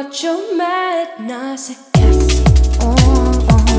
But you're mad, nice cats on.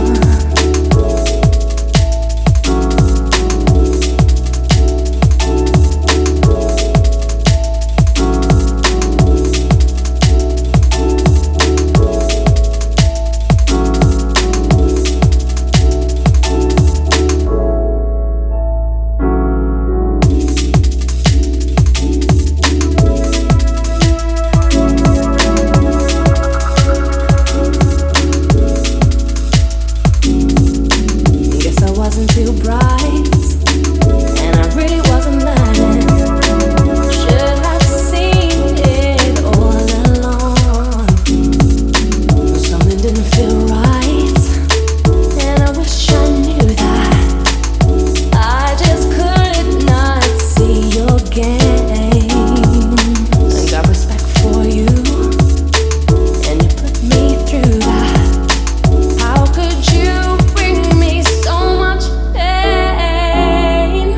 Too bright, and I really wasn't learning. Should have seen it all along. But something didn't feel right, and I wish I knew that. I just could not see your game. I got respect for you, and you put me through that. How could you bring me so much pain?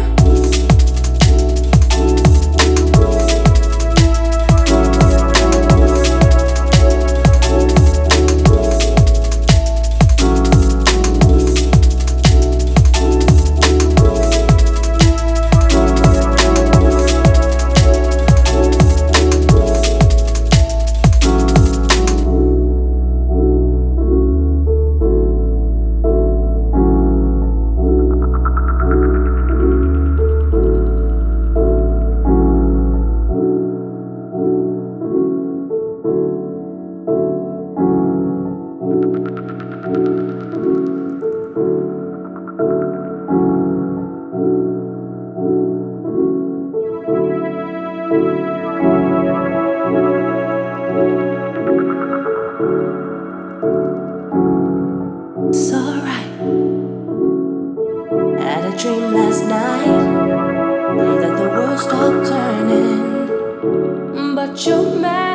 It's alright. Had a dream last night that the world stopped turning, but you're mad.